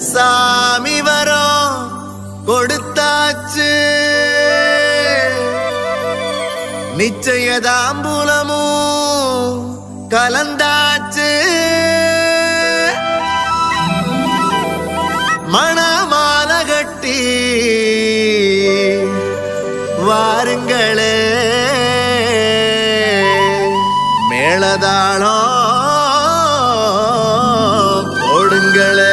சாமி வரோம் கொடுத்தாச்சு, நிச்சயதாம்பூலமும் கலந்தாச்சு, மணமாலை கட்டி வாருங்களே, மேளதாளம் போடுங்களே.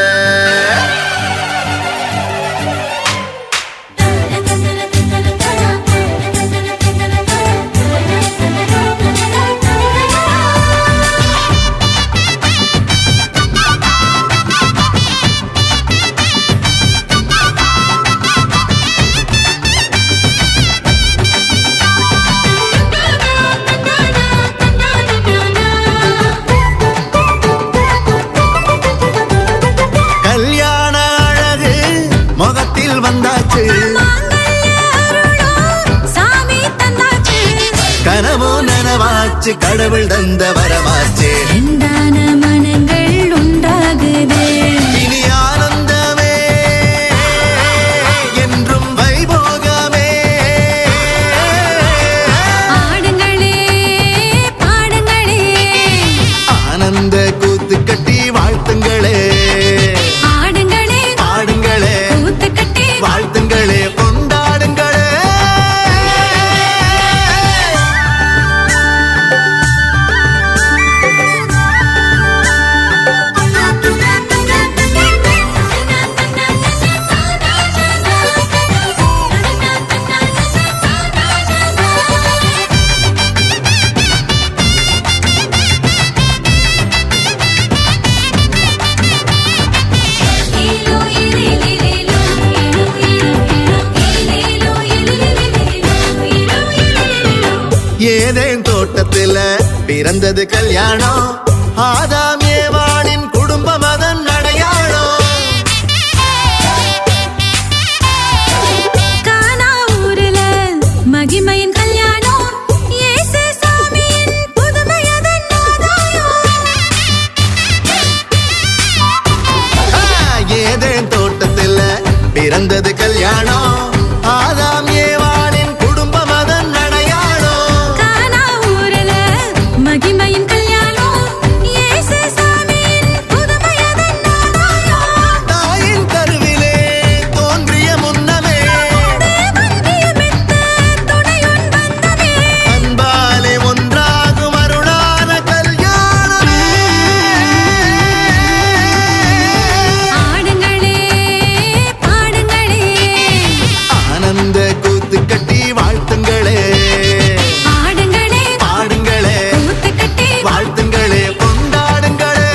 கனவோ நனவாச்சு, கடவுள் தந்த வரமாச்சு, ரெண்டான மனங்கள் உண்டாகுதே, இனி ஆனந்தமே என்றும் வைபோகமே. ஆடுங்களே பாடுங்களே, ஆனந்த கூத்து கட்டி வாழ்த்துங்களே, ஆடுங்களே பாடுங்களே கூத்து கட்டி வாழ்த்துங்களே, கொண்டாடுங்களே. ஏதேன் தோட்டத்துல பிறந்தது கல்யாணம், ஆதாம் ஏவாளின் குடும்பம் அதன் அடையாளம். கானா ஊருல மகிமையின் கல்யாணம், இயேசு சாமியின் புதுமை அதன் ஆதாயம். ஏதேன் தோட்டத்துல பிறந்தது கல்யாணம், ஆதாம் ஏவாளின் குடும்பம் அதன் அடையாளம். கானா ஊருல மகிமையின் கல்யாணம், இயேசு சாமியின் புதுமை அதன் ஆதாயம். தாயின் கருவிலே தோன்றிய முன்னமே, தேவன் நியமித்த துணையுன் பந்தமே, அன்பாலே ஒன்றாகும் அருளான கல்யாணமே. ஆடுங்களே பாடுங்களே, ஆனந்த கூத்து கட்டி வாழ்த்துங்களே, ஆடுங்களே பாடுங்களே கூத்து கட்டி வாழ்த்துங்களே, கொண்டாடுங்களே.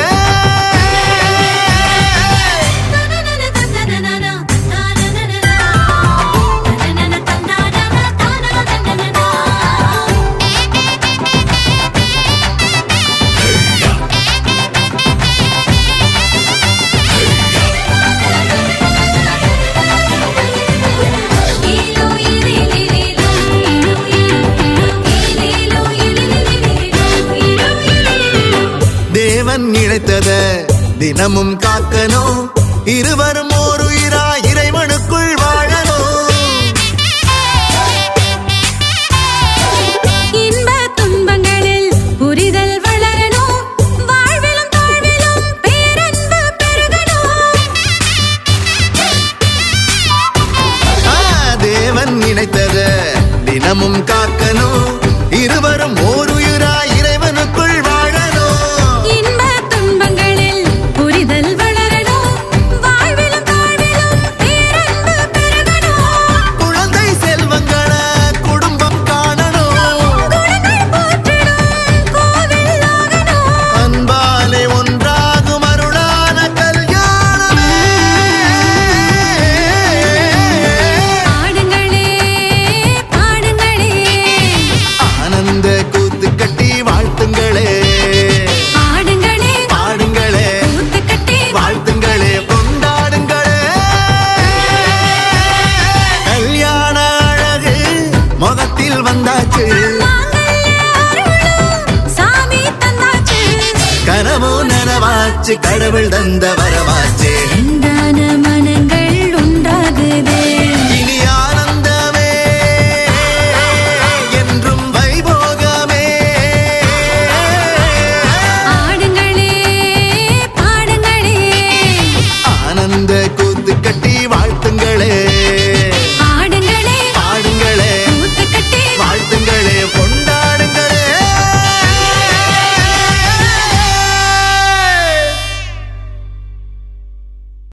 தேவன் இழைத்தத தினமும் காக்கணும், இருவரும் ஓர் உயிரா இறைவனுக்குள் வாழணும். இன்ப துன்பங்களில் புரிதல் வளரணும், வாழ்விலும் தாழ்விலும் பேரன்பு பெருகணும். தேவன் நினைத்தத தினமும் காக்கணும், இருவரும் ஓர் உயிரா இறைவனுக்குள் வாழணும். இன்ப துன்பங்களில் புரிதல் வளரணும், வாழ்விலும் தாழ்விலும் பேரன்பு பெருகணும். குழந்தை செல்வங்களை குடும்பம் காணணும், குணங்கள் போற்றிடும் கோவில் ஆகணும். அன்பாலே ஒன்றாகும் அருளான கல்யாணமே. ஆடுங்களே பாடுங்களே, ஆனந்த கூத்து கட்டி வாழ்த்துங்களே, ஆடுங்களே பாடுங்களே கூத்து கட்டி வாழ்த்துங்களே, கொண்டாடுங்களே. கல்யாண அழகு முகத்தில் வந்தாச்சு, சாமி தந்தாச்சு, கனவோ நனவாச்சு, கடவுள் தந்த வரமாச்சு, இந்த